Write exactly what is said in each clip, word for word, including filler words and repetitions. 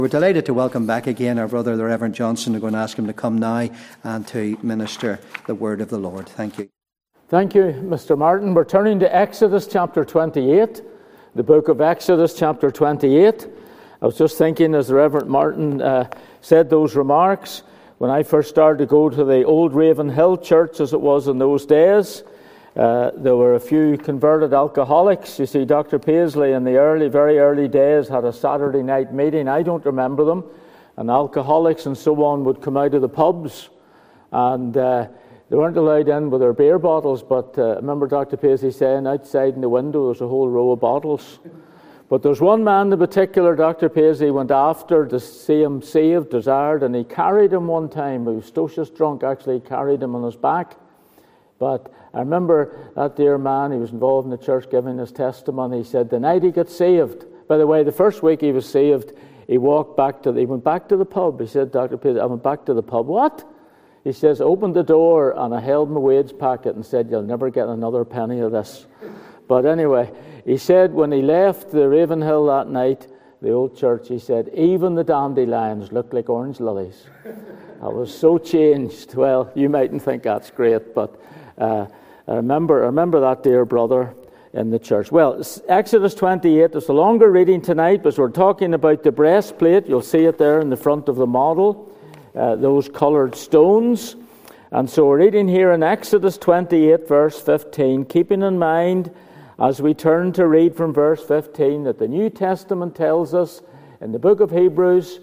We're delighted to welcome back again our brother, the Reverend Johnson. We're going to ask him to come now and to minister the word of the Lord. Thank you. Thank you, Mister Martin. We're turning to Exodus chapter twenty-eight, the book of Exodus chapter twenty-eight. I was just thinking as the Reverend Martin uh, said those remarks, when I first started to go to the old Ravenhill church as it was in those days, uh, there were a few converted alcoholics. You see, Doctor Paisley in the early, very early days had a Saturday night meeting. I don't remember them. And alcoholics and so on would come out of the pubs. And uh, they weren't allowed in with their beer bottles. But uh, I remember Doctor Paisley saying outside in the window there's a whole row of bottles. But there's one man in particular Doctor Paisley went after to see him saved, desired, and he carried him one time. He was stocious drunk, actually. He carried him on his back. But I remember that dear man, he was involved in the church giving his testimony. He said the night he got saved, by the way, the first week he was saved, he walked back to the, he went back to the pub. He said, Doctor Paisley, I went back to the pub. What? He says, I opened the door and I held my wage packet and said, you'll never get another penny of this. But anyway, he said when he left the Ravenhill that night, the old church, he said, even the dandelions looked like orange lilies. I was so changed. Well, you mightn't think that's great, but uh, I remember I remember that dear brother in the church. Well, Exodus twenty-eight is a longer reading tonight, but we're talking about the breastplate. You'll see it there in the front of the model, uh, those coloured stones. And so we're reading here in Exodus twenty-eight, verse fifteen, keeping in mind as we turn to read from verse fifteen that the New Testament tells us in the book of Hebrews,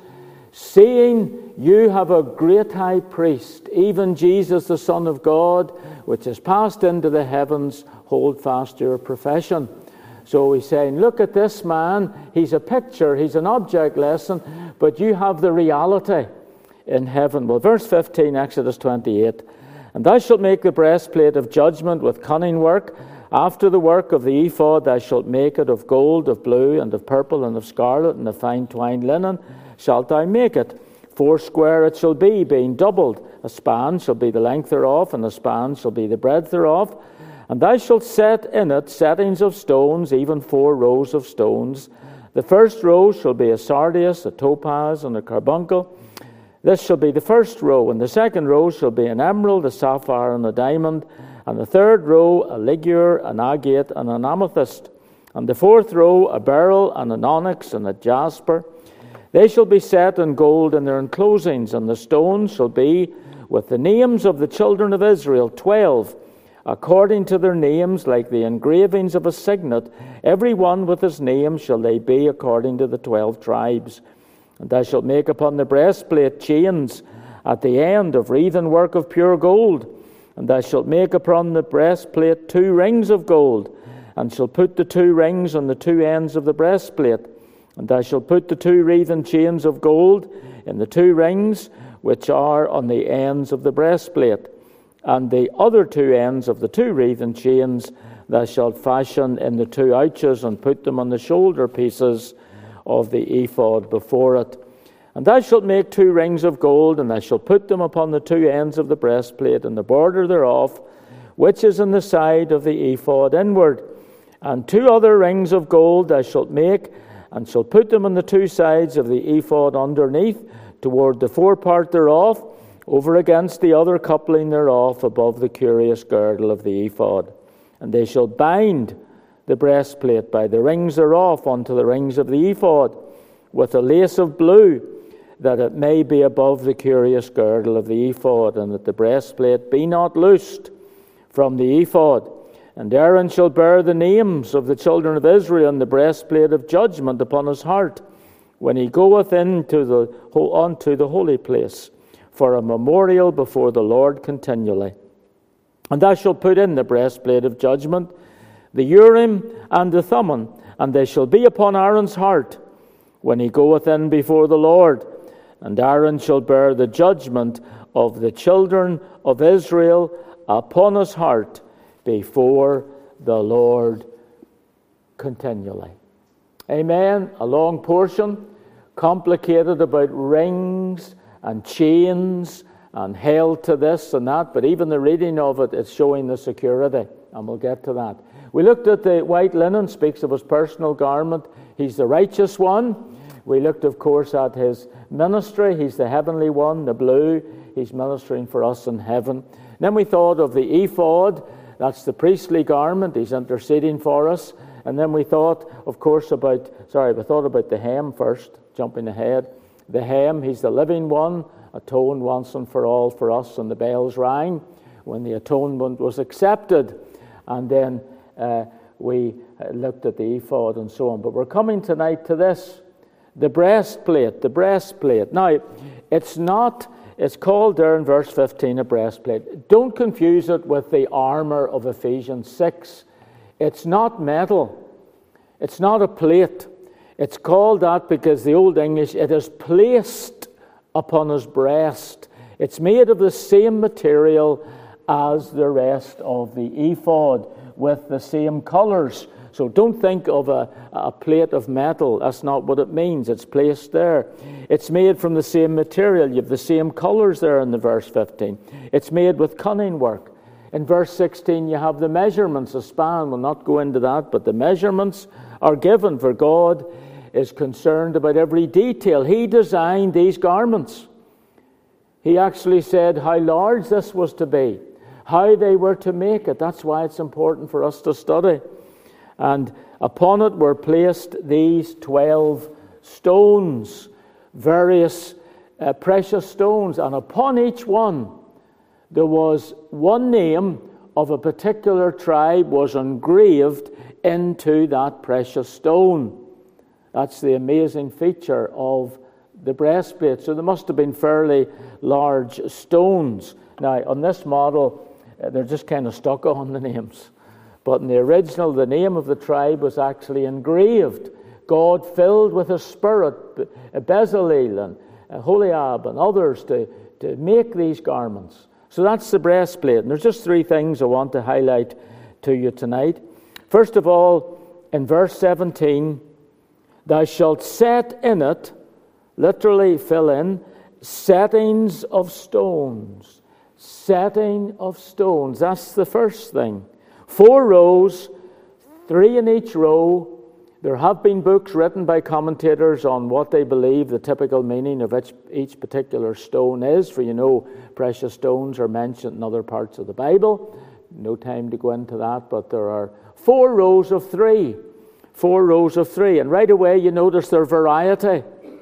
seeing you have a great high priest, even Jesus the Son of God, which has passed into the heavens, hold fast your profession. So he's saying, look at this man, he's a picture, he's an object lesson, but you have the reality in heaven. Well, verse fifteen, Exodus twenty-eight, and thou shalt make the breastplate of judgment with cunning work. After the work of the ephod thou shalt make it of gold, of blue, and of purple, and of scarlet, and of fine twined linen shalt thou make it. Foursquare it shall be, being doubled. A span shall be the length thereof, and a span shall be the breadth thereof. And thou shalt set in it settings of stones, even four rows of stones. The first row shall be a sardius, a topaz, and a carbuncle. This shall be the first row. And the second row shall be an emerald, a sapphire, and a diamond. And the third row, a ligure, an agate, and an amethyst. And the fourth row, a beryl, and an onyx, and a jasper. They shall be set in gold in their enclosings, and the stones shall be with the names of the children of Israel, twelve, according to their names, like the engravings of a signet. Every one with his name shall they be according to the twelve tribes. And thou shalt make upon the breastplate chains at the end of wreathen work of pure gold. And thou shalt make upon the breastplate two rings of gold, and shalt put the two rings on the two ends of the breastplate. And thou shalt put the two wreathen chains of gold in the two rings which are on the ends of the breastplate. And the other two ends of the two wreathen chains thou shalt fashion in the two ouches, and put them on the shoulder pieces of the ephod before it. And thou shalt make two rings of gold, and thou shalt put them upon the two ends of the breastplate, and the border thereof, which is in the side of the ephod inward. And two other rings of gold thou shalt make, and shall put them on the two sides of the ephod underneath, toward the forepart thereof, over against the other coupling thereof, above the curious girdle of the ephod. And they shall bind the breastplate by the rings thereof unto the rings of the ephod, with a lace of blue, that it may be above the curious girdle of the ephod, and that the breastplate be not loosed from the ephod. And Aaron shall bear the names of the children of Israel in the breastplate of judgment upon his heart, when he goeth into the unto the holy place, for a memorial before the Lord continually. And thou shalt put in the breastplate of judgment the Urim and the Thummim, and they shall be upon Aaron's heart, when he goeth in before the Lord. And Aaron shall bear the judgment of the children of Israel upon his heart, before the Lord continually. Amen. A long portion, complicated about rings and chains and held to this and that, but even the reading of it is showing the security, and we'll get to that. We looked at the white linen, speaks of his personal garment. He's the righteous one. We looked, of course, at his ministry. He's the heavenly one, the blue. He's ministering for us in heaven. Then we thought of the ephod. That's the priestly garment. He's interceding for us. And then we thought, of course, about, sorry, we thought about the hem first, jumping ahead. The hem, he's the living one, atoned once and for all for us, and the bells rang when the atonement was accepted. And then uh, we looked at the ephod and so on. But we're coming tonight to this, the breastplate, the breastplate. Now, it's not, it's called there in verse fifteen a breastplate. Don't confuse it with the armor of Ephesians six. It's not metal. It's not a plate. It's called that because the Old English, it is placed upon his breast. It's made of the same material as the rest of the ephod, with the same colors. So don't think of a, a plate of metal. That's not what it means. It's placed there. It's made from the same material. You have the same colors there in the verse fifteen. It's made with cunning work. In verse sixteen, you have the measurements, a span. We'll not go into that, but the measurements are given, for God is concerned about every detail. He designed these garments. He actually said how large this was to be, how they were to make it. That's why it's important for us to study. And upon it were placed these twelve stones, various uh, precious stones, and upon each one there was one name of a particular tribe was engraved into that precious stone. That's the amazing feature of the breastplate. So there must have been fairly large stones. Now, on this model, uh, they're just kind of stuck on the names. But in the original, the name of the tribe was actually engraved. God filled with His Spirit Bezalel and Holiab and others to, to make these garments. So that's the breastplate. And there's just three things I want to highlight to you tonight. First of all, in verse seventeen, thou shalt set in it, literally fill in, settings of stones. Setting of stones. That's the first thing. Four rows, three in each row. There have been books written by commentators on what they believe the typical meaning of each, each particular stone is. For you know, precious stones are mentioned in other parts of the Bible. No time to go into that, but there are four rows of three. Four rows of three. And right away you notice their variety.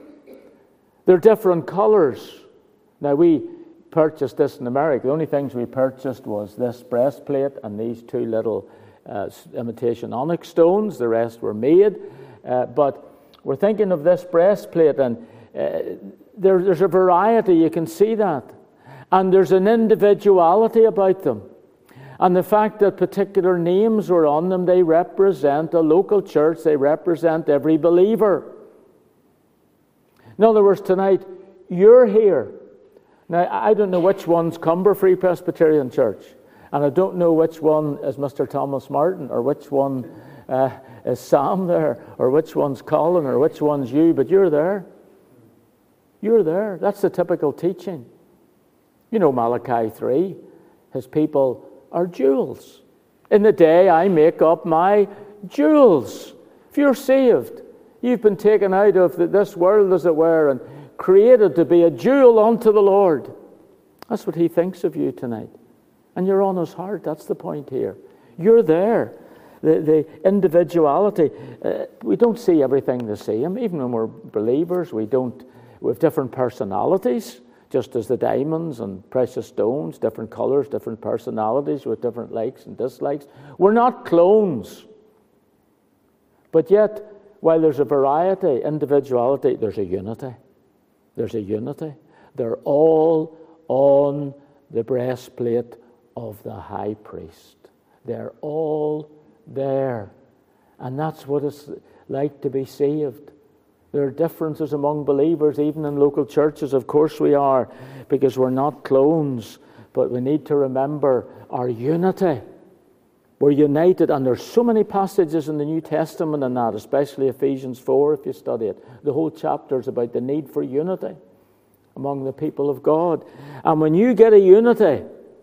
They're different colors. Now we purchased this in America. The only things we purchased was this breastplate and these two little uh, imitation onyx stones. The rest were made. Uh, but we're thinking of this breastplate, and uh, there, there's a variety. You can see that. And there's an individuality about them. And the fact that particular names were on them, they represent a local church. They represent every believer. In other words, tonight, you're here. Now, I don't know which one's Cumber Free Presbyterian Church, and I don't know which one is Mister Thomas Martin, or which one uh, is Sam there, or which one's Colin, or which one's you, but you're there. You're there. That's the typical teaching. You know Malachi three, his people are jewels. In the day I make up my jewels. If you're saved, you've been taken out of the, this world, as it were, and created to be a jewel unto the Lord. That's what He thinks of you tonight. And you're on His heart. That's the point here. You're there. The, the individuality. Uh, we don't see everything the same. Even when we're believers, we don't. We have different personalities, just as the diamonds and precious stones, different colors, different personalities with different likes and dislikes. We're not clones. But yet, while there's a variety, individuality, there's a unity. There's a unity. They're all on the breastplate of the high priest. They're all there. And that's what it's like to be saved. There are differences among believers, even in local churches. Of course we are, because we're not clones. But we need to remember our unity. We're united, and there's so many passages in the New Testament on that, especially Ephesians four, if you study it. The whole chapter is about the need for unity among the people of God. And when you get a unity,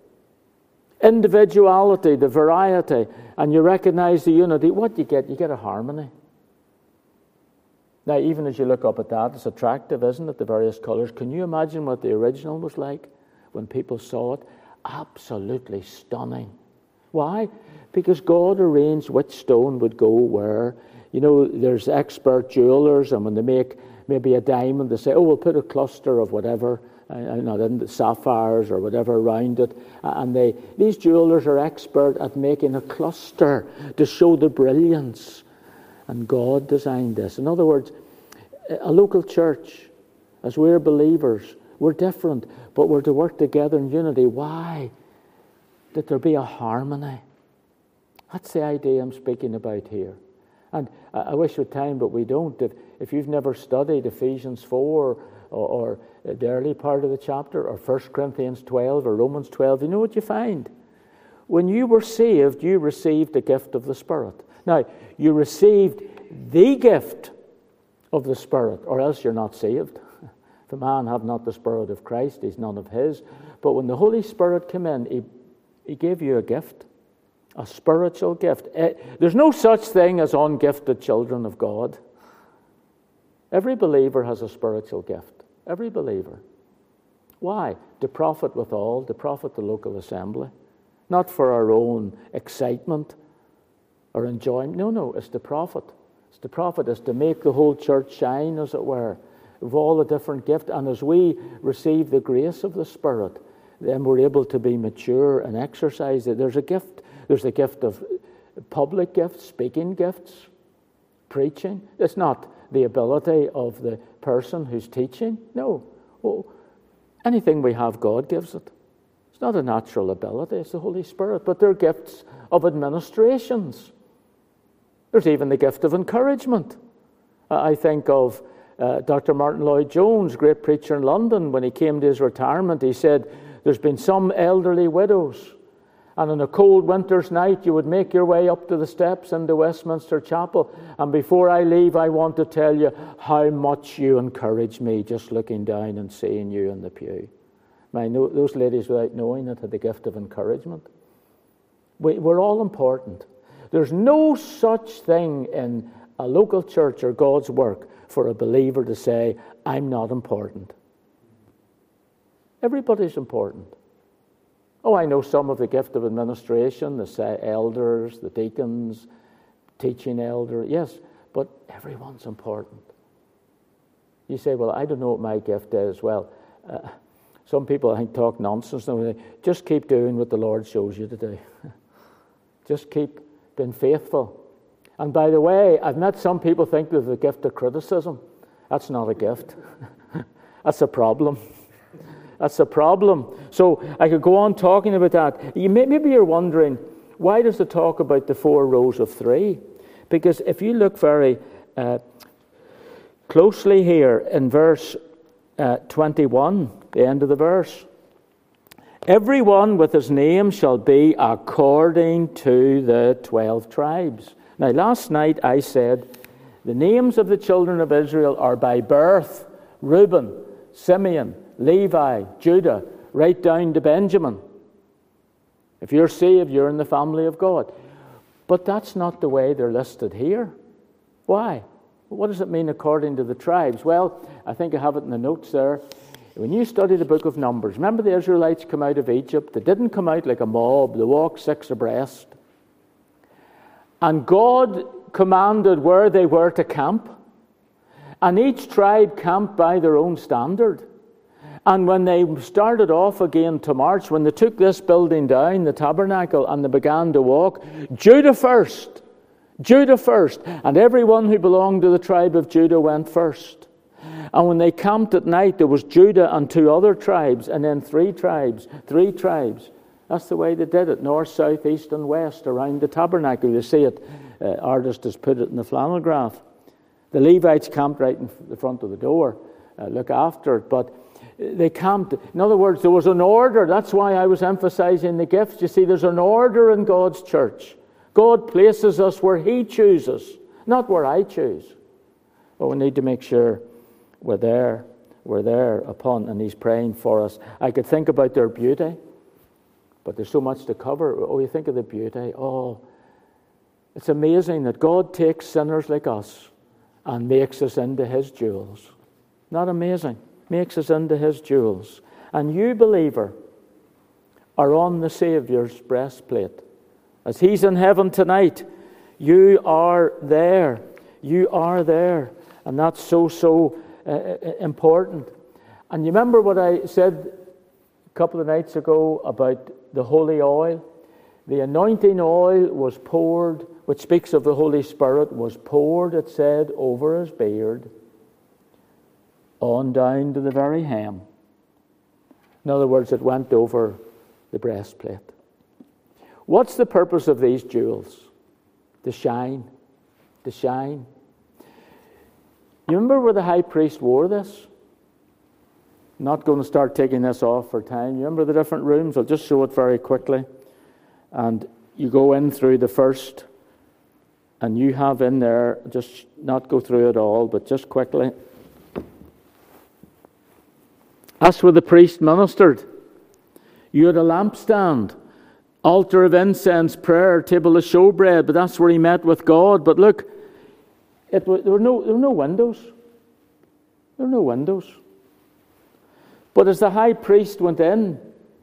individuality, the variety, and you recognize the unity, what you get? You get a harmony. Now, even as you look up at that, it's attractive, isn't it, the various colours? Can you imagine what the original was like when people saw it? Absolutely stunning. Why? Because God arranged which stone would go where. You know, there's expert jewellers, and when they make maybe a diamond, they say, oh, we'll put a cluster of whatever, uh, not in the sapphires or whatever around it. And they, these jewellers are expert at making a cluster to show the brilliance. And God designed this. In other words, a local church, as we're believers, we're different, but we're to work together in unity. Why? That there be a harmony. That's the idea I'm speaking about here. And I wish we had time, but we don't. If, if you've never studied Ephesians four or, or the early part of the chapter, or First Corinthians twelve or Romans twelve, you know what you find? When you were saved, you received the gift of the Spirit. Now, you received the gift of the Spirit, or else you're not saved. If a man have not the Spirit of Christ, he's none of his. But when the Holy Spirit came in, he, he gave you a gift, a spiritual gift. There's no such thing as ungifted children of God. Every believer has a spiritual gift. Every believer. Why? To profit withal, to profit the local assembly. Not for our own excitement or enjoyment. No, no, it's to profit. It's to profit. It's to make the whole church shine, as it were, of all the different gifts. And as we receive the grace of the Spirit, then we're able to be mature and exercise it. There's a gift. There's a gift of public gifts, speaking gifts, preaching. It's not the ability of the person who's teaching. No. Oh, anything we have, God gives it. It's not a natural ability. It's the Holy Spirit. But they're gifts of administrations. There's even the gift of encouragement. I think of uh, Doctor Martin Lloyd-Jones, great preacher in London. When he came to his retirement, he said, there's been some elderly widows, and on a cold winter's night, you would make your way up to the steps into Westminster Chapel, and before I leave, I want to tell you how much you encourage me just looking down and seeing you in the pew. I know those ladies, without knowing it, had the gift of encouragement. We, we're all important. There's no such thing in a local church or God's work for a believer to say, I'm not important. Everybody's important. Oh, I know some of the gift of administration, the elders, the deacons, teaching elder. Yes, but everyone's important. You say, well, I don't know what my gift is. Well, uh, some people, I think, talk nonsense. Just keep doing what the Lord shows you to do. Just keep being faithful. And by the way, I've met some people think there's a gift of criticism. That's not a gift. That's a problem. That's a problem. So I could go on talking about that. You may, maybe you're wondering, why does it talk about the four rows of three? Because if you look very uh, closely here in verse uh, twenty-one, the end of the verse, everyone with his name shall be according to the twelve tribes. Now, last night I said the names of the children of Israel are by birth: Reuben, Simeon, Levi, Judah, right down to Benjamin. If you're saved, you're in the family of God. But that's not the way they're listed here. Why? What does it mean according to the tribes? Well, I think I have it in the notes there. When you study the book of Numbers, remember the Israelites come out of Egypt? They didn't come out like a mob. They walked six abreast. And God commanded where they were to camp. And each tribe camped by their own standard. And when they started off again to march, when they took this building down, the tabernacle, and they began to walk, Judah first. Judah first. And everyone who belonged to the tribe of Judah went first. And when they camped at night, there was Judah and two other tribes, and then three tribes, three tribes. That's the way they did it, north, south, east, and west, around the tabernacle. You see it, uh, artist has put it in the flannel graph. The Levites camped right in the front of the door, uh, look after it, but they camped. In other words, there was an order. That's why I was emphasizing the gifts. You see, there's an order in God's church. God places us where He chooses, not where I choose. But we need to make sure we're there, we're there upon, and He's praying for us. I could think about their beauty, but there's so much to cover. Oh, you think of the beauty. Oh, it's amazing that God takes sinners like us and makes us into his jewels. Not amazing? Makes us into his jewels. And you, believer, are on the Saviour's breastplate. As he's in heaven tonight, you are there. You are there. And that's so, so uh, important. And you remember what I said a couple of nights ago about the holy oil? The anointing oil was poured, which speaks of the Holy Spirit, was poured, it said, over his beard, on down to the very hem. In other words, it went over the breastplate. What's the purpose of these jewels? To shine. To shine. You remember where the high priest wore this? I'm not going to start taking this off for time. You remember the different rooms? I'll just show it very quickly. And you go in through the first, and you have in there, just not go through it all, but just quickly. That's where the priest ministered. You had a lampstand, altar of incense, prayer, table of showbread, but that's where he met with God. But look, it, there, were no, there were no windows. There were no windows. But as the high priest went in,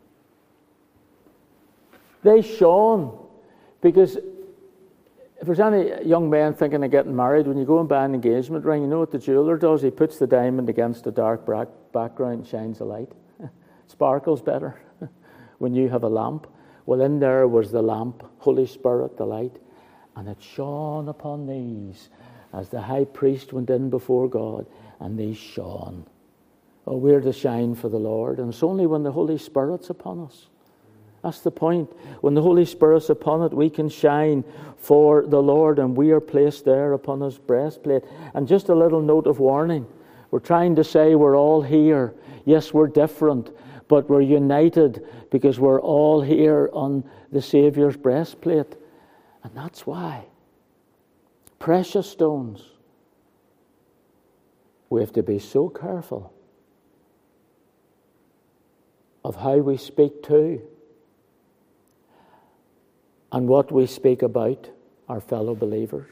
they shone. Because if there's any young men thinking of getting married, when you go and buy an engagement ring, you know what the jeweler does? He puts the diamond against a dark background and shines a light. Sparkles better when you have a lamp. Well, in there was the lamp, Holy Spirit, the light, and it shone upon these as the high priest went in before God, and these shone. Oh, we're to shine for the Lord, and it's only when the Holy Spirit's upon us. That's the point. When the Holy Spirit's upon it, we can shine for the Lord, and we are placed there upon his breastplate. And just a little note of warning. We're trying to say we're all here. Yes, we're different, but we're united because we're all here on the Saviour's breastplate. And that's why. Precious stones. We have to be so careful of how we speak to and what we speak about our fellow believers.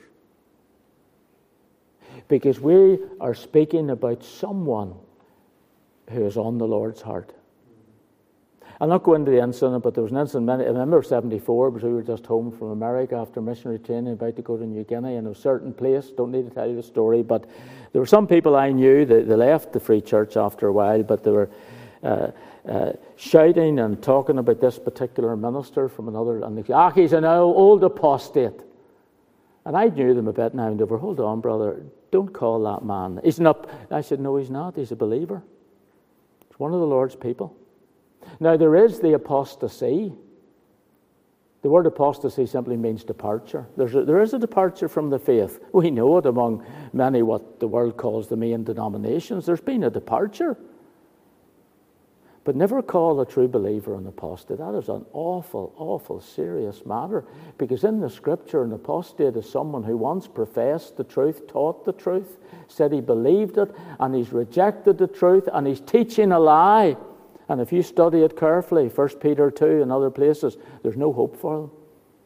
Because we are speaking about someone who is on the Lord's heart. I'll not go into the incident, but there was an incident, I remember seventy-four, because we were just home from America after missionary training, about to go to New Guinea, in a certain place, don't need to tell you the story, but there were some people I knew, that they left the Free Church after a while, but they were uh, uh, shouting and talking about this particular minister from another, and they said, ah, he's an old apostate. And I knew them a bit now, and they were, hold on, brother, don't call that man. He's not. I said, no, he's not. He's a believer. He's one of the Lord's people. Now, there is the apostasy. The word apostasy simply means departure. There's a, there is a departure from the faith. We know it among many what the world calls the main denominations. There's been a departure. But never call a true believer an apostate. That is an awful, awful serious matter. Because in the Scripture, an apostate is someone who once professed the truth, taught the truth, said he believed it, and he's rejected the truth, and he's teaching a lie. And if you study it carefully, First Peter two and other places, there's no hope for them.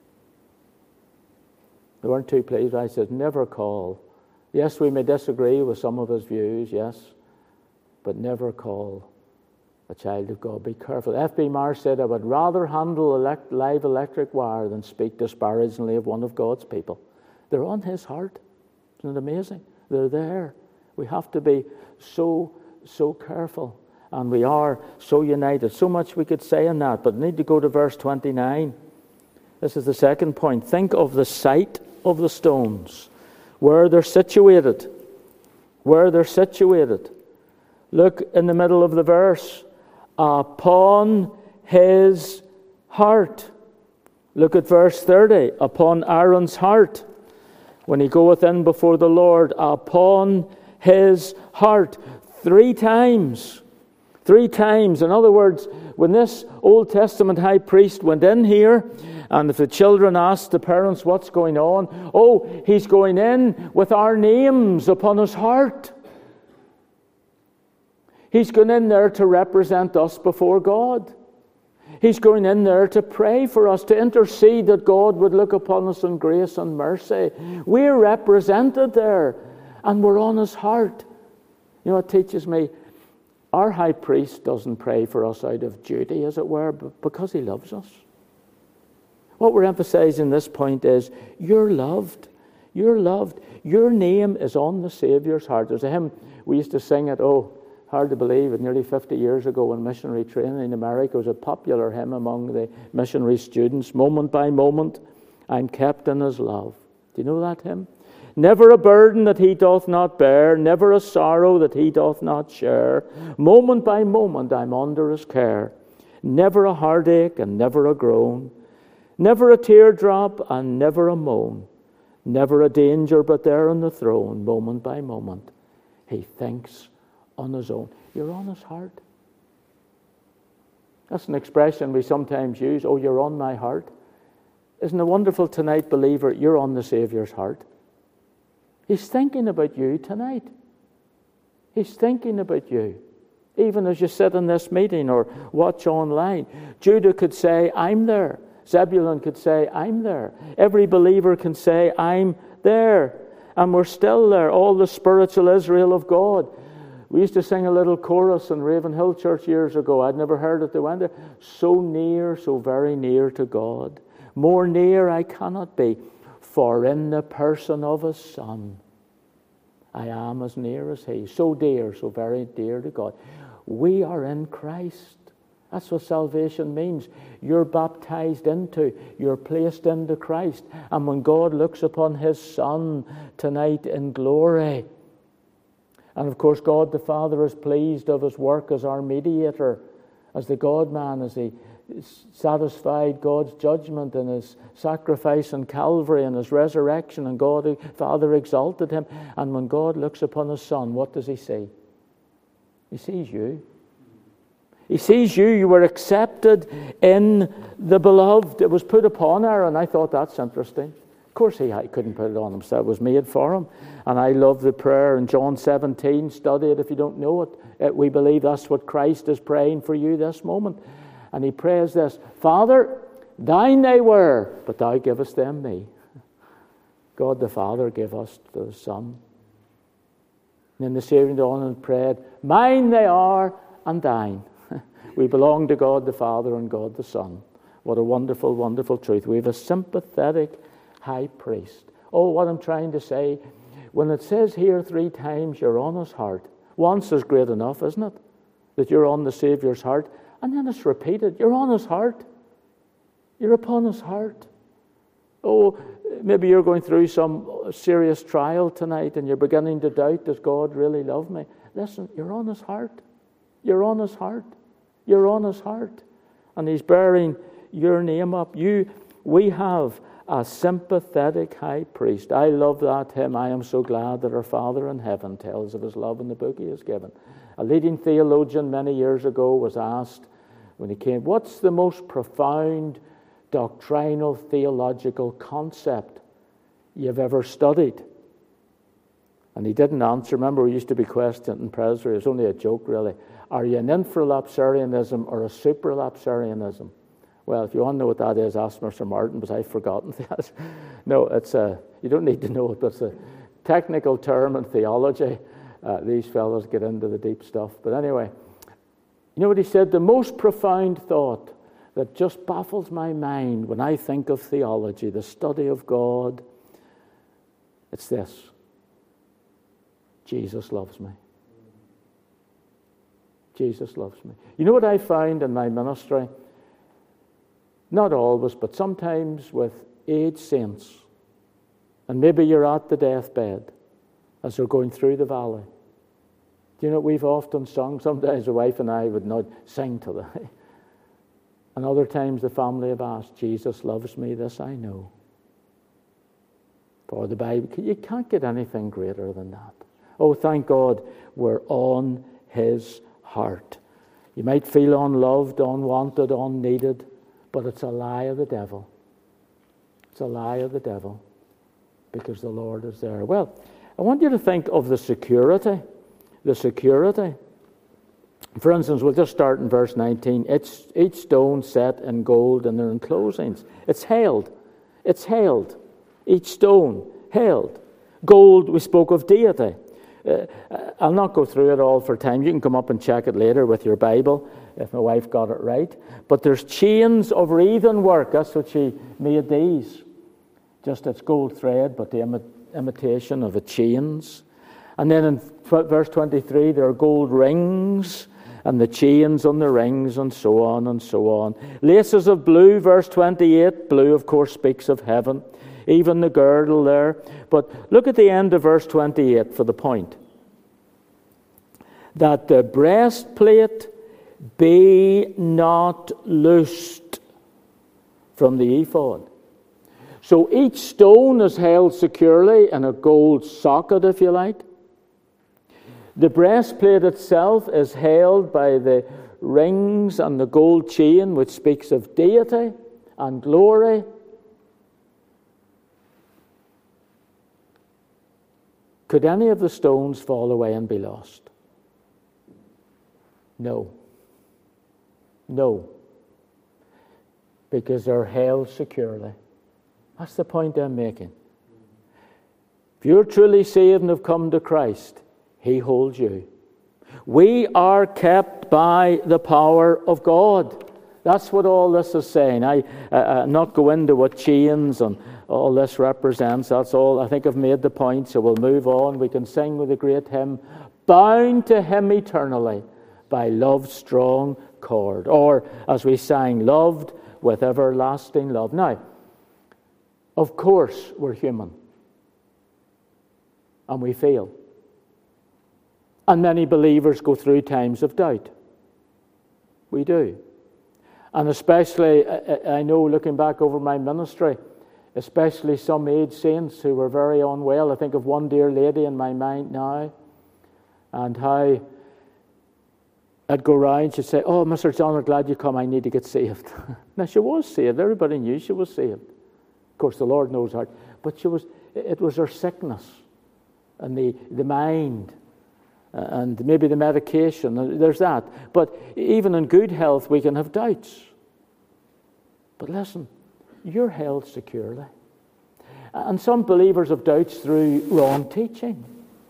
They weren't too pleased. I said, never call. Yes, we may disagree with some of his views, yes, but never call a child of God. Be careful. F B Marsh said, I would rather handle elect- live electric wire than speak disparagingly of one of God's people. They're on his heart. Isn't it amazing? They're there. We have to be so, so careful. And we are so united. So much we could say on that, but need to go to verse twenty-nine. This is the second point. Think of the site of the stones, where they're situated. Where they're situated. Look in the middle of the verse. Upon his heart. Look at verse thirty. Upon Aaron's heart. When he goeth in before the Lord. Upon his heart. Three times. Three times. In other words, when this Old Testament high priest went in here, and if the children asked the parents what's going on, oh, he's going in with our names upon his heart. He's going in there to represent us before God. He's going in there to pray for us, to intercede that God would look upon us in grace and mercy. We're represented there. And we're on his heart. You know, it teaches me, our high priest doesn't pray for us out of duty, as it were, but because he loves us. What we're emphasizing this point is, you're loved. You're loved. Your name is on the Saviour's heart. There's a hymn, we used to sing it, oh, hard to believe, it nearly fifty years ago in missionary training in America. It was a popular hymn among the missionary students. Moment by moment, I'm kept in his love. Do you know that hymn? Never a burden that he doth not bear, never a sorrow that he doth not share. Moment by moment, I'm under his care. Never a heartache and never a groan. Never a teardrop and never a moan. Never a danger but there on the throne. Moment by moment, he thinks on his own. You're on his heart. That's an expression we sometimes use. Oh, you're on my heart. Isn't it wonderful tonight, believer, you're on the Saviour's heart. He's thinking about you tonight. He's thinking about you. Even as you sit in this meeting or watch online. Judah could say, I'm there. Zebulun could say, I'm there. Every believer can say, I'm there. And we're still there. All the spiritual Israel of God. We used to sing a little chorus in Ravenhill Church years ago. I'd never heard it. They went there. So near, so very near to God. More near I cannot be. For in the person of his Son, I am as near as he. So dear, so very dear to God. We are in Christ. That's what salvation means. You're baptized into, you're placed into Christ. And when God looks upon his Son tonight in glory, and of course God the Father is pleased of his work as our mediator, as the God-man, as he satisfied God's judgment in his sacrifice on Calvary and his resurrection, and God the Father exalted him. And when God looks upon his Son, what does he see? He sees you. He sees you. You were accepted in the beloved. It was put upon Aaron. I thought that's interesting. Of course he couldn't put it on himself. It was made for him. And I love the prayer in John seventeen. Study it if you don't know it. We believe that's what Christ is praying for you this moment. And he prays this, Father, thine they were, but thou givest them me. God the Father gave us to the Son. And then the Saviour went on and prayed, mine they are and thine. We belong to God the Father and God the Son. What a wonderful, wonderful truth. We have a sympathetic high priest. Oh, what I'm trying to say, when it says here three times you're on his heart, once is great enough, isn't it? That you're on the Saviour's heart. And then it's repeated. You're on his heart. You're upon his heart. Oh, maybe you're going through some serious trial tonight and you're beginning to doubt, does God really love me? Listen, you're on his heart. You're on his heart. You're on his heart. And he's bearing your name up. You, we have a sympathetic high priest. I love that hymn. I am so glad that our Father in heaven tells of his love in the book he has given. A leading theologian many years ago was asked when he came, what's the most profound doctrinal theological concept you've ever studied? And he didn't answer. Remember, we used to be questioned in Presbytery. It was only a joke, really. Are you an infralapsarianism or a supralapsarianism? Well, if you want to know what that is, ask Mister Martin, but I've forgotten that. No, it's a, you don't need to know it, but it's a technical term in theology. Uh, these fellows get into the deep stuff. But anyway, you know what he said? The most profound thought that just baffles my mind when I think of theology, the study of God, it's this. Jesus loves me. Jesus loves me. You know what I find in my ministry? Not always, but sometimes with aged saints, and maybe you're at the deathbed as they're going through the valley. Do you know what we've often sung? Sometimes the wife and I would not sing to them. And other times the family have asked, Jesus loves me, this I know. For the Bible, you can't get anything greater than that. Oh, thank God we're on his heart. You might feel unloved, unwanted, unneeded, but it's a lie of the devil. It's a lie of the devil because the Lord is there. Well, I want you to think of the security. The security. For instance, we'll just start in verse nineteen. It's each stone set in gold in their enclosings. It's held. It's held. Each stone held. Gold, we spoke of deity. Uh, I'll not go through it all for time. You can come up and check it later with your Bible, if my wife got it right. But there's chains of wreathen work. That's what she made these. Just it's gold thread, but the imi- imitation of the chains. And then in verse twenty-three, there are gold rings, and the chains on the rings, and so on and so on. Laces of blue, verse twenty-eight. Blue, of course, speaks of heaven. Even the girdle there. But look at the end of verse twenty-eight for the point. That the breastplate be not loosed from the ephod. So each stone is held securely in a gold socket, if you like. The breastplate itself is held by the rings and the gold chain, which speaks of deity and glory. Could any of the stones fall away and be lost? No. No. Because they're held securely. That's the point I'm making. If you're truly saved and have come to Christ, He holds you. We are kept by the power of God. That's what all this is saying. I uh, not go into what chains and all this represents. That's all. I think I've made the point, so we'll move on. We can sing with a great hymn, bound to Him eternally by love's strong cord. Or, as we sang, loved with everlasting love. Now, of course, we're human. And we fail. And many believers go through times of doubt. We do. And especially, I know looking back over my ministry, especially some aged saints who were very unwell. I think of one dear lady in my mind now, and how I'd go round, she'd say, "Oh, Mister John, I'm glad you come, I need to get saved." Now, she was saved. Everybody knew she was saved. Of course, the Lord knows her. But she was. It was her sickness and the, the mind and maybe the medication. There's that. But even in good health, we can have doubts. But listen, you're held securely. And some believers have doubts through wrong teaching.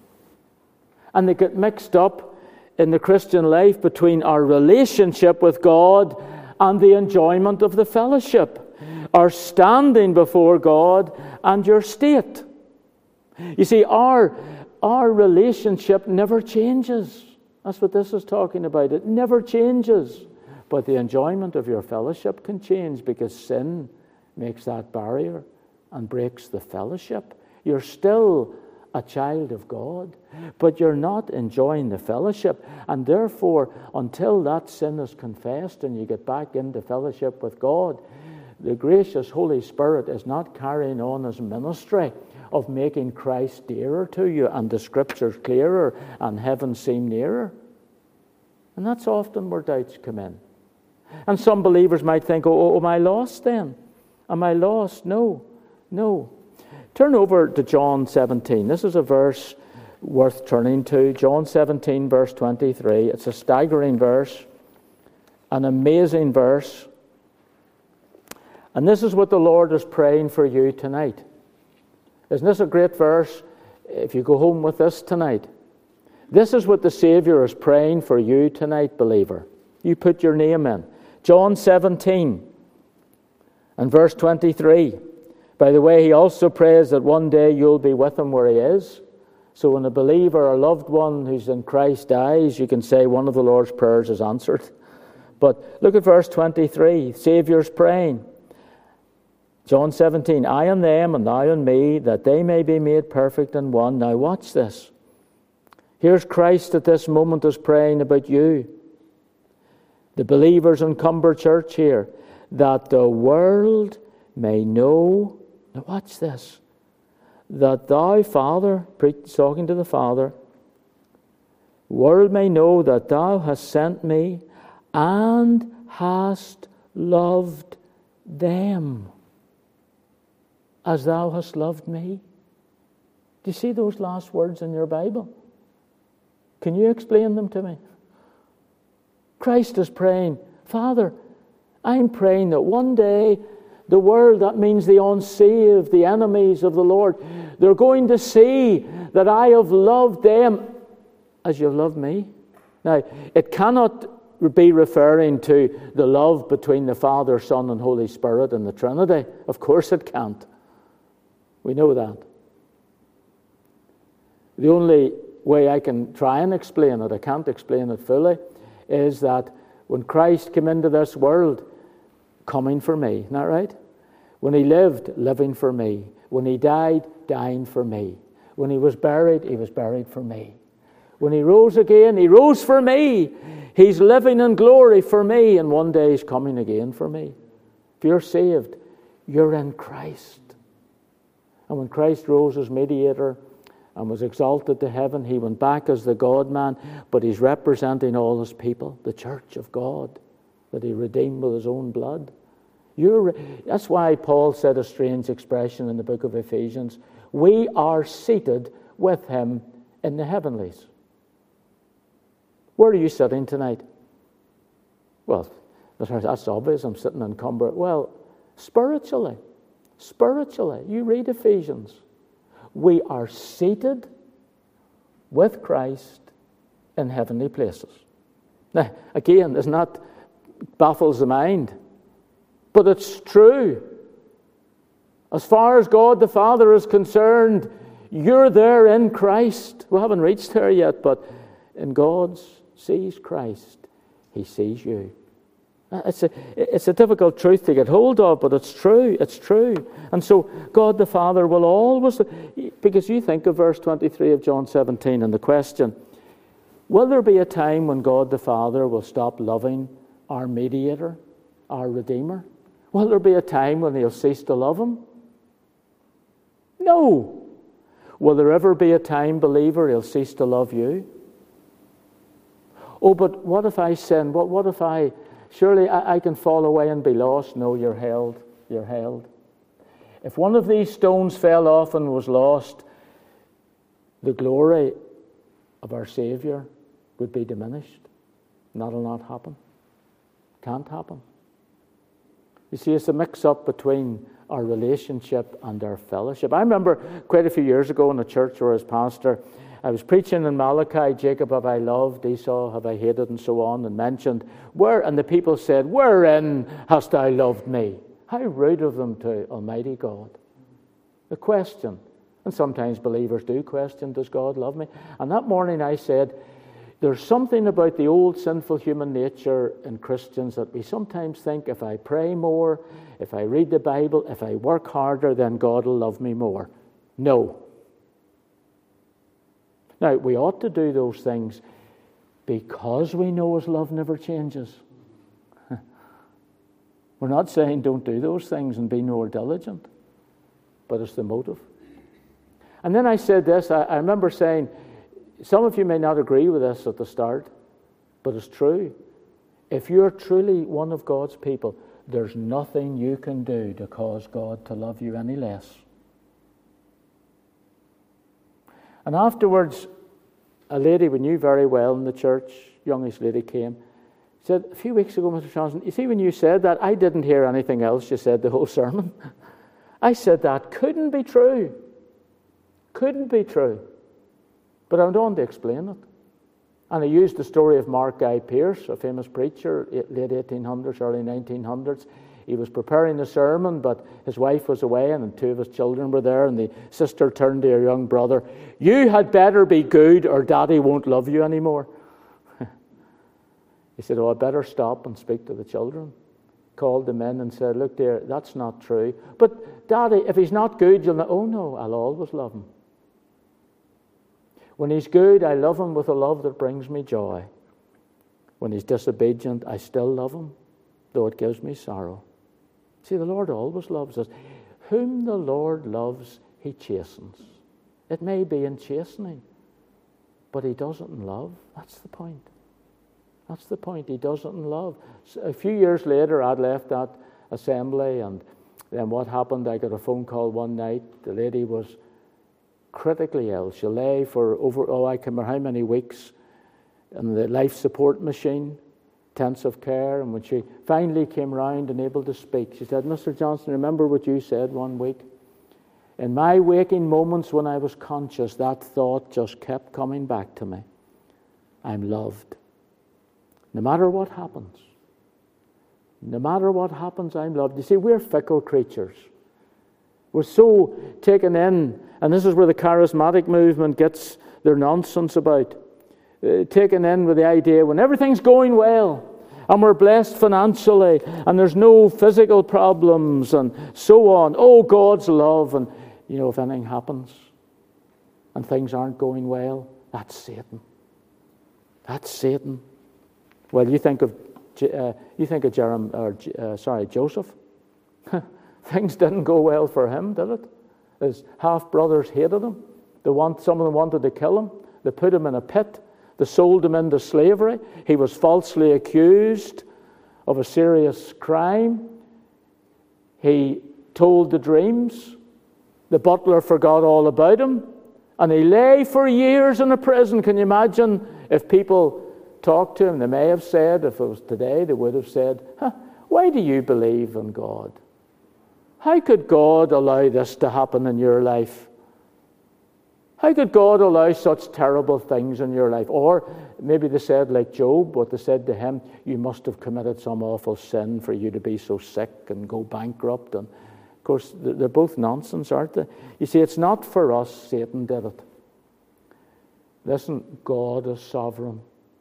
And they get mixed up in the Christian life between our relationship with God and the enjoyment of the fellowship, our standing before God and your state. You see, our, our relationship never changes. That's what this is talking about. It never changes. But the enjoyment of your fellowship can change because sin makes that barrier and breaks the fellowship. You're still a child of God, but you're not enjoying the fellowship. And therefore, until that sin is confessed and you get back into fellowship with God, the gracious Holy Spirit is not carrying on His ministry of making Christ dearer to you and the Scriptures clearer and heaven seem nearer. And that's often where doubts come in. And some believers might think, oh, oh, am I lost then? Am I lost? No, no. Turn over to John seventeen. This is a verse worth turning to. John seventeen, verse twenty-three. It's a staggering verse, an amazing verse. And this is what the Lord is praying for you tonight. Isn't this a great verse? If you go home with this tonight. This is what the Savior is praying for you tonight, believer. You put your name in. John seventeen and verse twenty-three. By the way, He also prays that one day you'll be with Him where He is. So when a believer or loved one who's in Christ dies, you can say one of the Lord's prayers is answered. But look at verse twenty-three. Savior's praying. John seventeen, I and them and thou and me, that they may be made perfect in one. Now watch this. Here's Christ at this moment is praying about you. The believers in Cumber Church here, that the world may know, now watch this, that thou, Father, talking to the Father, world may know that thou hast sent me and hast loved them as thou hast loved me. Do you see those last words in your Bible? Can you explain them to me? Christ is praying, Father, I'm praying that one day The world, that means the unsaved, the enemies of the Lord. They're going to see that I have loved them as you've loved me. Now, it cannot be referring to the love between the Father, Son, and Holy Spirit in the Trinity. Of course it can't. We know that. The only way I can try and explain it, I can't explain it fully, is that when Christ came into this world, coming for me, isn't that right? When he lived, living for me. When he died, dying for me. When he was buried, he was buried for me. When he rose again, he rose for me. He's living in glory for me, and one day he's coming again for me. If you're saved, you're in Christ. And when Christ rose as mediator and was exalted to heaven, he went back as the God-man, but he's representing all his people, the church of God, that he redeemed with his own blood. You're, that's why Paul said a strange expression in the book of Ephesians. We are seated with him in the heavenlies. Where are you sitting tonight? Well, that's obvious. I'm sitting in Cumber. Well, spiritually. Spiritually. You read Ephesians. We are seated with Christ in heavenly places. Now, again, it's not baffles the mind, but it's true. As far as God the Father is concerned, you're there in Christ. We haven't reached there yet, but in God's sees Christ, he sees you. It's a, it's a difficult truth to get hold of, but it's true. It's true. And so God the Father will always, because you think of verse twenty-three of John seventeen and the question, will there be a time when God the Father will stop loving our mediator, our Redeemer? Will there be a time when he'll cease to love him? No. Will there ever be a time, believer, he'll cease to love you? Oh, but what if I sin? What, what if I... Surely I, I can fall away and be lost. No, you're held. You're held. If one of these stones fell off and was lost, the glory of our Savior would be diminished. And that'll not happen. Can't happen. You see, it's a mix-up between our relationship and our fellowship. I remember quite a few years ago in a church where I was pastor, I was preaching in Malachi, Jacob have I loved, Esau have I hated, and so on, and mentioned, where, and the people said, wherein hast thou loved me? How rude of them to Almighty God. The question, and sometimes believers do question, does God love me? And that morning I said, there's something about the old sinful human nature in Christians that we sometimes think if I pray more, if I read the Bible, if I work harder, then God will love me more. No. Now, we ought to do those things because we know his love never changes. We're not saying don't do those things and be more diligent, but it's the motive. And then I said this, I, I remember saying, some of you may not agree with this at the start, but it's true. If you're truly one of God's people, there's nothing you can do to cause God to love you any less. And afterwards, a lady we knew very well in the church, youngish lady came, said, a few weeks ago, Mister Johnson, you see when you said that, I didn't hear anything else you said the whole sermon. I said that couldn't be true. Couldn't be true. But I went on to explain it. And I used the story of Mark Guy Pearce, a famous preacher, late eighteen hundreds, early nineteen hundreds. He was preparing the sermon, but his wife was away and two of his children were there, and the sister turned to her young brother, you had better be good or Daddy won't love you anymore. He said, oh, I better stop and speak to the children. Called them in and said, look dear, that's not true. But Daddy, if he's not good, you'll know. Oh no, I'll always love him. When he's good, I love him with a love that brings me joy. When he's disobedient, I still love him, though it gives me sorrow. See, the Lord always loves us. Whom the Lord loves, he chastens. It may be in chastening, but he doesn't love. That's the point. That's the point. He doesn't love. So a few years later, I'd left that assembly, and then what happened, I got a phone call one night. The lady was critically ill. She lay for over, oh, I can't remember how many weeks in the life support machine. intensive care, and when she finally came round and able to speak, she said, Mister Johnson, remember what you said one week? In my waking moments when I was conscious, that thought just kept coming back to me. I'm loved. No matter what happens. No matter what happens, I'm loved. You see, we're fickle creatures. We're so taken in, and this is where the charismatic movement gets their nonsense about. Uh, taken in with the idea when everything's going well, and we're blessed financially, and there's no physical problems, and so on. Oh, God's love. And, you know, if anything happens, and things aren't going well, that's Satan. That's Satan. Well, you think of uh, you think of Jerem, or uh, sorry, Joseph. Things didn't go well for him, did it? His half-brothers hated him. They want, some of them wanted to kill him. They put him in a pit. They sold him into slavery. He was falsely accused of a serious crime. He told the dreams. The butler forgot all about him. And he lay for years in a prison. Can you imagine if people talked to him? They may have said, if it was today, they would have said, huh, why do you believe in God? How could God allow this to happen in your life? How could God allow such terrible things in your life? Or maybe they said, like Job, what they said to him, you must have committed some awful sin for you to be so sick and go bankrupt. And of course, they're both nonsense, aren't they? You see, it's not for us Satan did it. Listen, God is sovereign.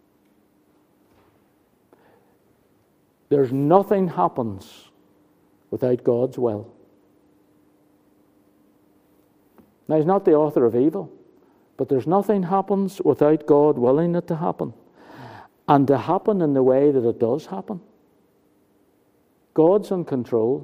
There's nothing happens without God's will. Now, he's not the author of evil, but there's nothing happens without God willing it to happen, and to happen in the way that it does happen. God's in control.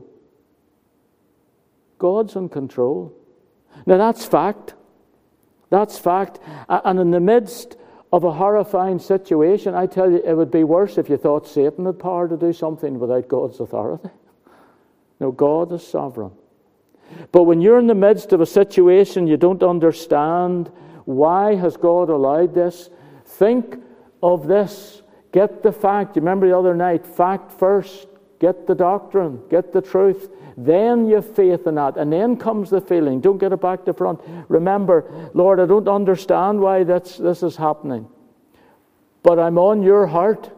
God's in control. Now, that's fact. That's fact. And in the midst of a horrifying situation, I tell you, it would be worse if you thought Satan had power to do something without God's authority. No, God is sovereign. But when you're in the midst of a situation you don't understand, why has God allowed this? Think of this. Get the fact. You remember the other night, fact first. Get the doctrine. Get the truth. Then you have faith in that. And then comes the feeling. Don't get it back to front. Remember, Lord, I don't understand why this, this is happening. But I'm on your heart.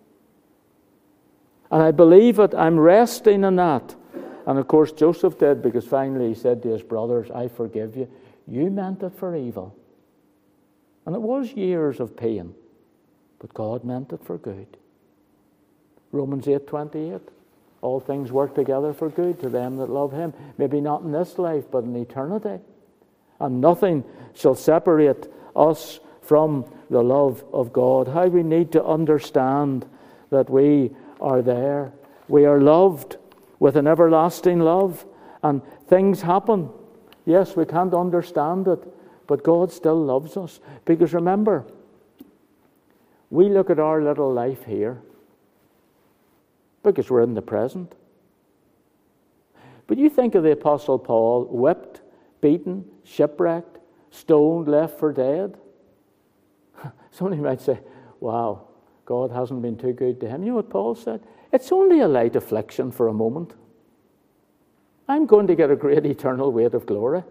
And I believe it. I'm resting in that. And of course Joseph did, because finally he said to his brothers, I forgive you. You meant it for evil. And it was years of pain, but God meant it for good. Romans eight twenty-eight. All things work together for good to them that love him. Maybe not in this life, but in eternity. And nothing shall separate us from the love of God. How we need to understand that we are there. We are loved with an everlasting love, and things happen. Yes, we can't understand it, but God still loves us. Because remember, we look at our little life here because we're in the present. But you think of the Apostle Paul, whipped, beaten, shipwrecked, stoned, left for dead. Somebody might say, wow, God hasn't been too good to him. You know what Paul said? It's only a light affliction for a moment. I'm going to get a great eternal weight of glory.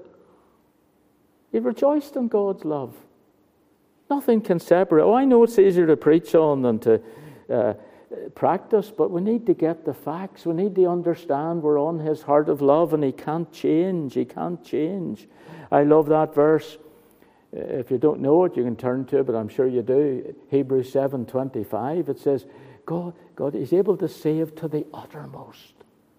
He rejoiced in God's love. Nothing can separate. Oh, I know it's easier to preach on than to uh, practice, but we need to get the facts. We need to understand we're on his heart of love, and he can't change. He can't change. I love that verse. If you don't know it, you can turn to it, but I'm sure you do. Hebrews seven twenty-five. It says, God, God is able to save to the uttermost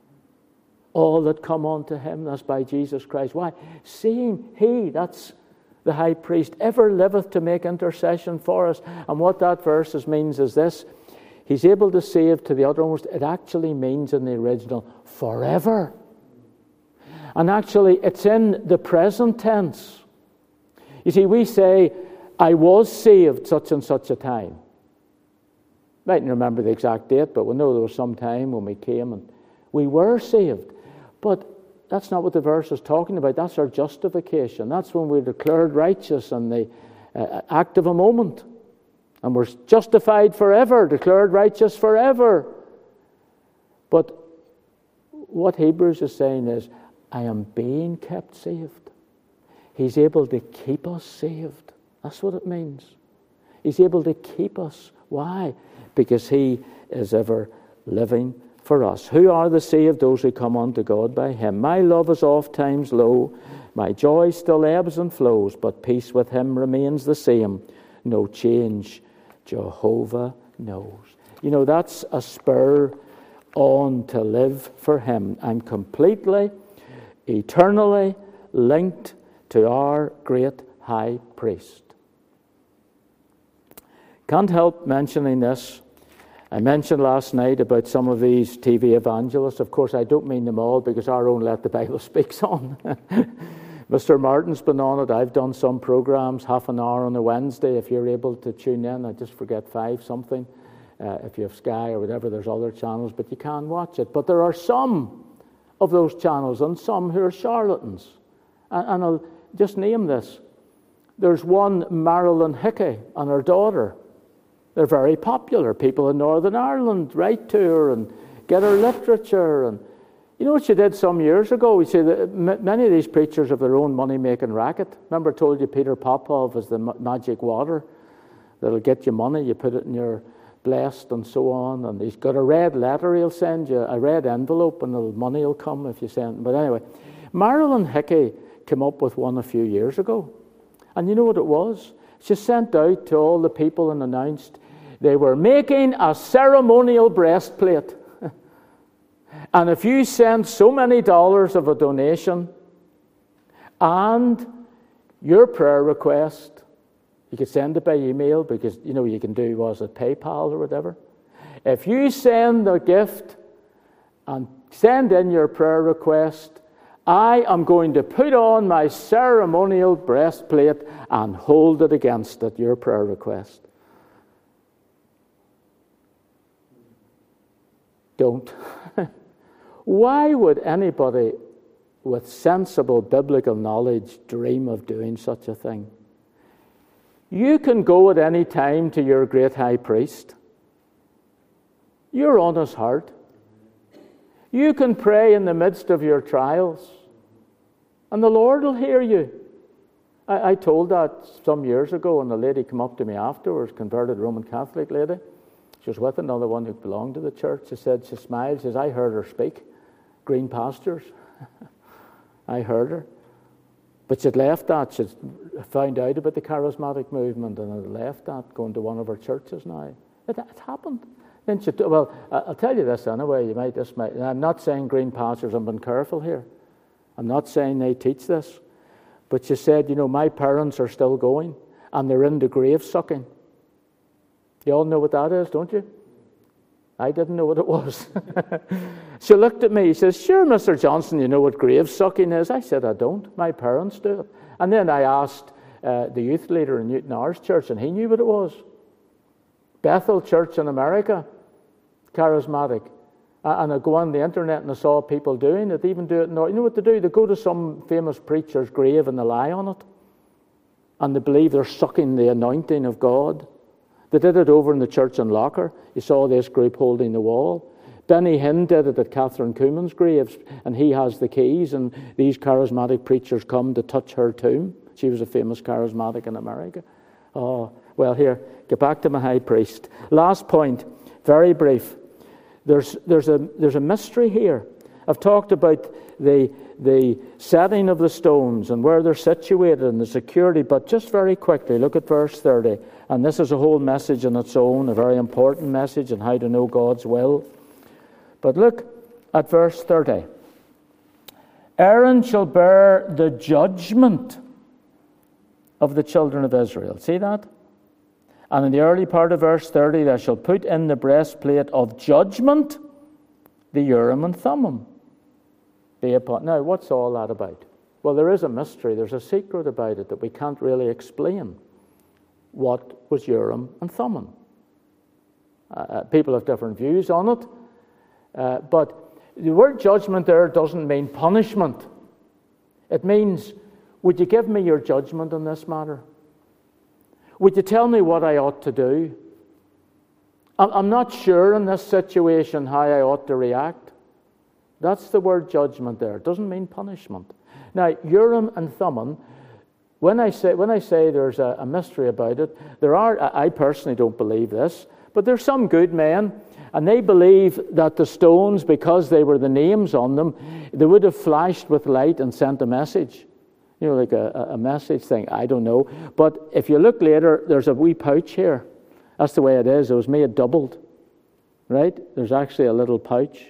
all that come unto him. That's by Jesus Christ. Why? Seeing he, that's the high priest, ever liveth to make intercession for us. And what that verse means is this: he's able to save to the uttermost. It actually means in the original, forever. And actually, it's in the present tense. You see, we say, I was saved such and such a time. Mightn't remember the exact date, but we know there was some time when we came and we were saved. But that's not what the verse is talking about. That's our justification. That's when we're declared righteous in the uh, act of a moment. And we're justified forever, declared righteous forever. But what Hebrews is saying is, I am being kept saved. He's able to keep us saved. That's what it means. He's able to keep us. Why? Because He is ever living for us. Who are the saved? Those who come unto God by Him. My love is oft times low. My joy still ebbs and flows, but peace with Him remains the same. No change. Jehovah knows. You know, that's a spur on to live for Him. I'm completely, eternally linked to our great high priest. Can't help mentioning this. I mentioned last night about some of these T V evangelists. Of course, I don't mean them all, because our own Let the Bible Speak's on. Mister Martin's been on it. I've done some programs, half an hour on a Wednesday. If you're able to tune in, I just forget five something. Uh, if you have Sky or whatever, there's other channels, but you can watch it. But there are some of those channels, and some who are charlatans. And, and I'll just name this. There's one, Marilyn Hickey, and her daughter. They're very popular. People in Northern Ireland write to her and get her literature. And you know what she did some years ago? We say that many of these preachers have their own money-making racket. Remember I told you Peter Popov is the magic water that'll get you money. You put it in your blessed and so on. And he's got a red letter he'll send you, a red envelope, and the money will come if you send. But anyway, Marilyn Hickey came up with one a few years ago. And you know what it was? She sent out to all the people and announced they were making a ceremonial breastplate. And if you send so many dollars of a donation and your prayer request, you could send it by email, because, you know, you can do, was it PayPal or whatever? If you send a gift and send in your prayer request, I am going to put on my ceremonial breastplate and hold it against it, your prayer request. Don't. Why would anybody with sensible biblical knowledge dream of doing such a thing? You can go at any time to your great high priest. You're on his heart. You can pray in the midst of your trials, and the Lord will hear you. I, I told that some years ago, and a lady came up to me afterwards, converted Roman Catholic lady. She was with another one who belonged to the church. She said, she smiled, she says, I heard her speak. Green pastures. I heard her. But she'd left that. She'd found out about the charismatic movement and had left that, going to one of her churches now. It, it happened. Then she, well, I'll tell you this anyway. You might, this might, I'm not saying green pastures, I'm being careful here. I'm not saying they teach this. But she said, you know, my parents are still going, and they're into grave sucking. You all know what that is, don't you? I didn't know what it was. She looked at me, she says, sure, Mister Johnson, you know what grave sucking is? I said, I don't. My parents do it. And then I asked uh, the youth leader in Newton Ours Church, and he knew what it was. Bethel Church in America, charismatic. Uh, and I go on the internet and I saw people doing it, even do it in North. You know what they do? They go to some famous preacher's grave and they lie on it. And they believe they're sucking the anointing of God. They did it over in the church in Locker. You saw this group holding the wall. Benny Hinn did it at Catherine Kuhlman's graves, and he has the keys, and these charismatic preachers come to touch her tomb. She was a famous charismatic in America. Oh, well, here, get back to my high priest. Last point, very brief. There's, there's, a, there's a mystery here. I've talked about the, the setting of the stones and where they're situated and the security, but just very quickly, look at verse thirty. And this is a whole message in its own, a very important message on how to know God's will. But look at verse thirty. Aaron shall bear the judgment of the children of Israel. See that? And in the early part of verse thirty, they shall put in the breastplate of judgment, the Urim and Thummim. Be upon. Now, what's all that about? Well, there is a mystery. There's a secret about it that we can't really explain. What was Urim and Thummim? Uh, people have different views on it. Uh, but the word judgment there doesn't mean punishment. It means, would you give me your judgment on this matter? Would you tell me what I ought to do? I'm not sure in this situation how I ought to react. That's the word judgment there. It doesn't mean punishment. Now, Urim and Thummim, when I say when I say there's a, a mystery about it, there are, I personally don't believe this, but there's some good men, and they believe that the stones, because they were the names on them, they would have flashed with light and sent a message. You know, like a, a message thing. I don't know. But if you look later, there's a wee pouch here. That's the way it is. It was made doubled. Right? There's actually a little pouch.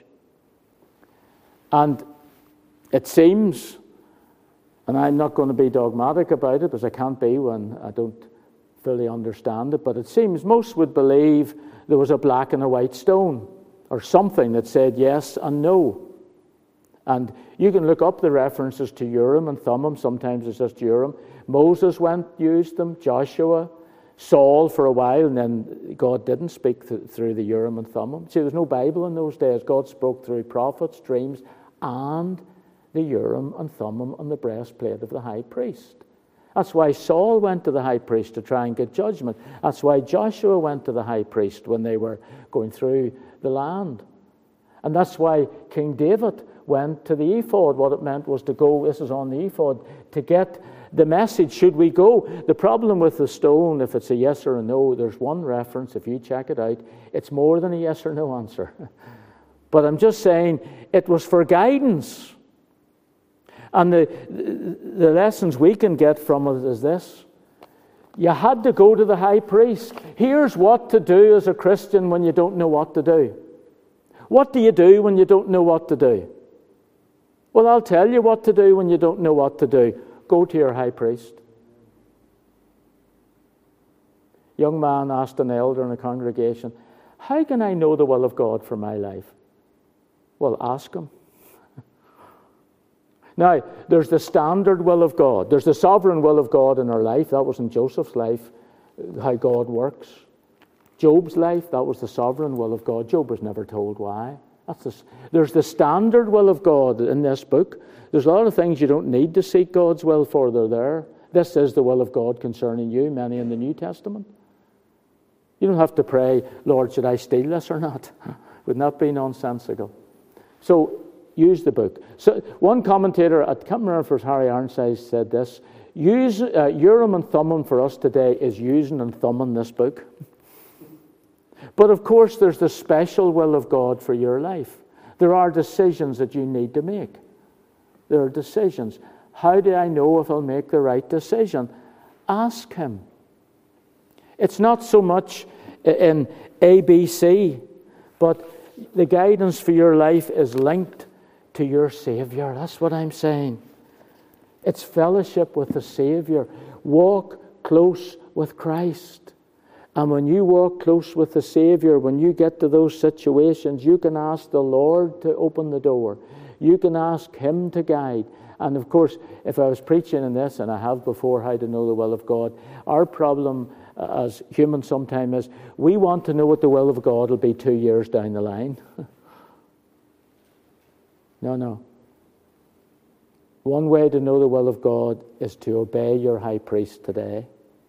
And it seems, and I'm not going to be dogmatic about it, because I can't be when I don't fully understand it, but it seems most would believe there was a black and a white stone, or something that said yes and no. And you can look up the references to Urim and Thummim. Sometimes it's just Urim. Moses went, used them, Joshua, Saul for a while, and then God didn't speak th- through the Urim and Thummim. See, there's no Bible in those days. God spoke through prophets, dreams, and the Urim and Thummim on the breastplate of the high priest. That's why Saul went to the high priest to try and get judgment. That's why Joshua went to the high priest when they were going through the land. And that's why King David went to the ephod. What it meant was to go, this is on the ephod, to get the message, should we go? The problem with the stone, if it's a yes or a no, there's one reference, if you check it out, it's more than a yes or no answer. But I'm just saying, it was for guidance. And the, the lessons we can get from it is this. You had to go to the high priest. Here's what to do as a Christian when you don't know what to do. What do you do when you don't know what to do? Well, I'll tell you what to do when you don't know what to do. Go to your high priest. A young man asked an elder in a congregation, how can I know the will of God for my life? Well, ask him. Now, there's the standard will of God. There's the sovereign will of God in our life. That was in Joseph's life, how God works. Job's life, that was the sovereign will of God. Job was never told why. That's the, there's the standard will of God in this book. There's a lot of things you don't need to seek God's will for. They're there. This is the will of God concerning you, many in the New Testament. You don't have to pray, Lord, should I steal this or not? Wouldn't that be nonsensical? So, use the book. So one commentator, I can't remember if it was Harry Ironside, said this, use uh, Urim and Thummim for us today is using and thumbing this book. But of course there's the special will of God for your life. There are decisions that you need to make. There are decisions. How do I know if I'll make the right decision? Ask him. It's not so much in A B C, but the guidance for your life is linked to your Savior. That's what I'm saying. It's fellowship with the Savior. Walk close with Christ. And when you walk close with the Savior, when you get to those situations, you can ask the Lord to open the door. You can ask him to guide. And of course, if I was preaching in this, and I have before, how to know the will of God, our problem uh, as humans sometimes is we want to know what the will of God will be two years down the line. No, no. One way to know the will of God is to obey your high priest today.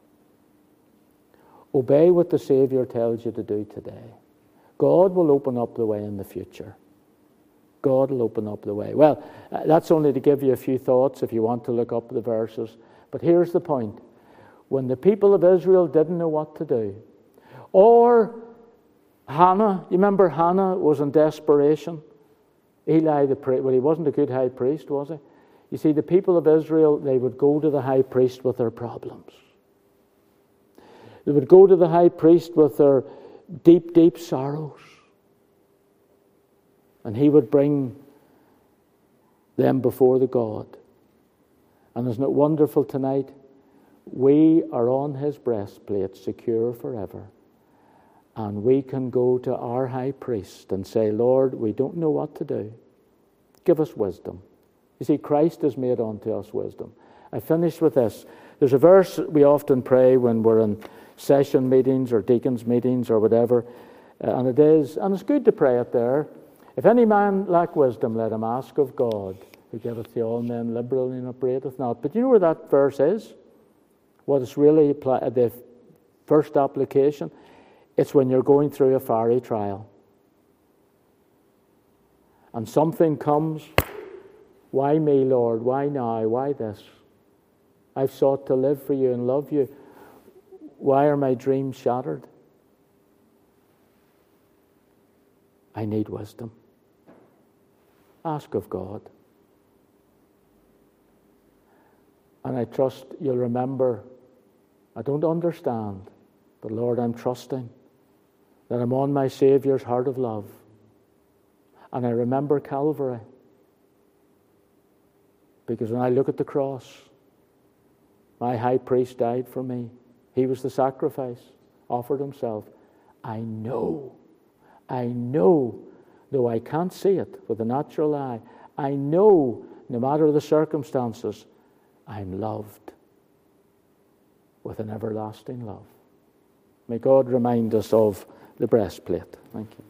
Obey what the Savior tells you to do today. God will open up the way in the future. God will open up the way. Well, that's only to give you a few thoughts if you want to look up the verses. But here's the point. When the people of Israel didn't know what to do, or Hannah, you remember Hannah was in desperation? Eli, the priest, well, he wasn't a good high priest, was he? You see, the people of Israel, they would go to the high priest with their problems. They would go to the high priest with their deep, deep sorrows. And he would bring them before the God. And isn't it wonderful tonight? We are on his breastplate, secure forever. And we can go to our high priest and say, Lord, we don't know what to do. Give us wisdom. You see, Christ has made unto us wisdom. I finish with this. There's a verse we often pray when we're in session meetings or deacons meetings or whatever, uh, and it is, and it's good to pray it there. If any man lack wisdom, let him ask of God, who giveth to all men liberally and upbraideth not. But you know where that verse is? What it's really applied, the first application, it's when you're going through a fiery trial. And something comes, why me, Lord? Why now? Why this? I've sought to live for you and love you. Why are my dreams shattered? I need wisdom. Ask of God. And I trust you'll remember, I don't understand, but Lord, I'm trusting that I'm on my Saviour's heart of love. And I remember Calvary. Because when I look at the cross, my high priest died for me. He was the sacrifice, offered himself. I know, I know, though I can't see it with the natural eye, I know, no matter the circumstances, I'm loved with an everlasting love. May God remind us of the breastplate. Thank you.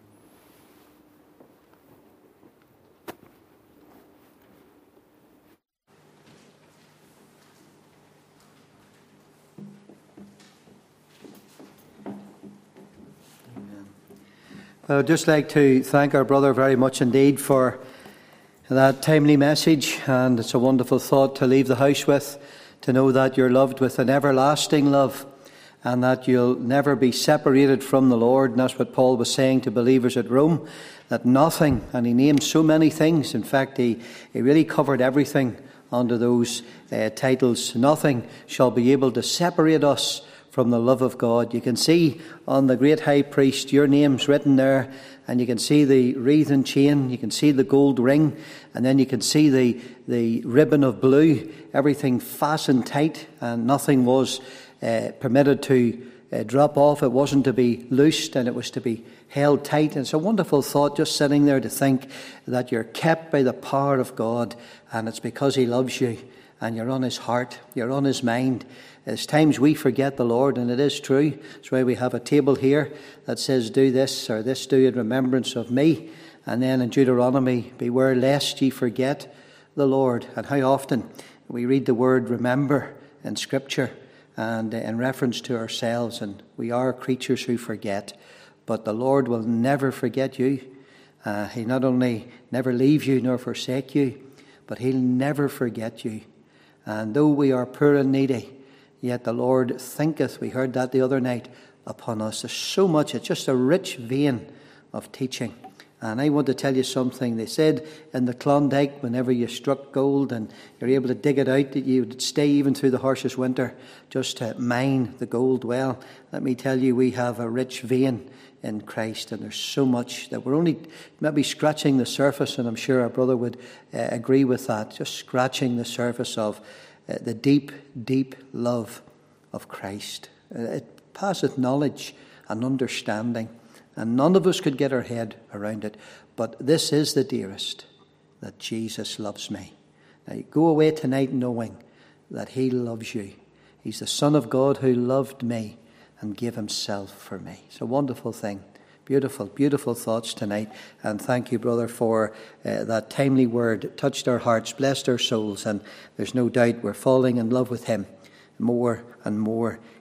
I'd just like to thank our brother very much indeed for that timely message, and it's a wonderful thought to leave the house with, to know that you're loved with an everlasting love and that you'll never be separated from the Lord. And that's what Paul was saying to believers at Rome, that nothing, and he named so many things, in fact he, he really covered everything under those uh, titles. Nothing shall be able to separate us from the love of God. You can see on the great high priest your name's written there, and you can see the wreath and chain, you can see the gold ring, and then you can see the, the ribbon of blue, everything fastened tight, and nothing was uh, permitted to uh, drop off. It wasn't to be loosed, and it was to be held tight. And it's a wonderful thought just sitting there to think that you're kept by the power of God, and it's because he loves you, and you're on his heart, you're on his mind. There's times we forget the Lord, and it is true. That's why we have a table here that says, do this or this do in remembrance of me. And then in Deuteronomy, beware lest ye forget the Lord. And how often we read the word remember in Scripture and in reference to ourselves, and we are creatures who forget. But the Lord will never forget you. Uh, he not only never leave you nor forsake you, but he'll never forget you. And though we are poor and needy, yet the Lord thinketh, we heard that the other night, upon us. There's so much, it's just a rich vein of teaching. And I want to tell you something. They said in the Klondike, whenever you struck gold and you're able to dig it out, that you would stay even through the harshest winter just to mine the gold. Well, let me tell you, we have a rich vein in Christ, and there's so much that we're only maybe scratching the surface, and I'm sure our brother would uh, agree with that, just scratching the surface of uh, the deep, deep love of Christ. Uh, it passeth knowledge and understanding, and none of us could get our head around it, but this is the dearest, that Jesus loves me. Now, you go away tonight knowing that he loves you. He's the Son of God who loved me and gave himself for me. It's a wonderful thing. Beautiful, beautiful thoughts tonight. And thank you, brother, for uh, that timely word. It touched our hearts, blessed our souls, and there's no doubt we're falling in love with him more and more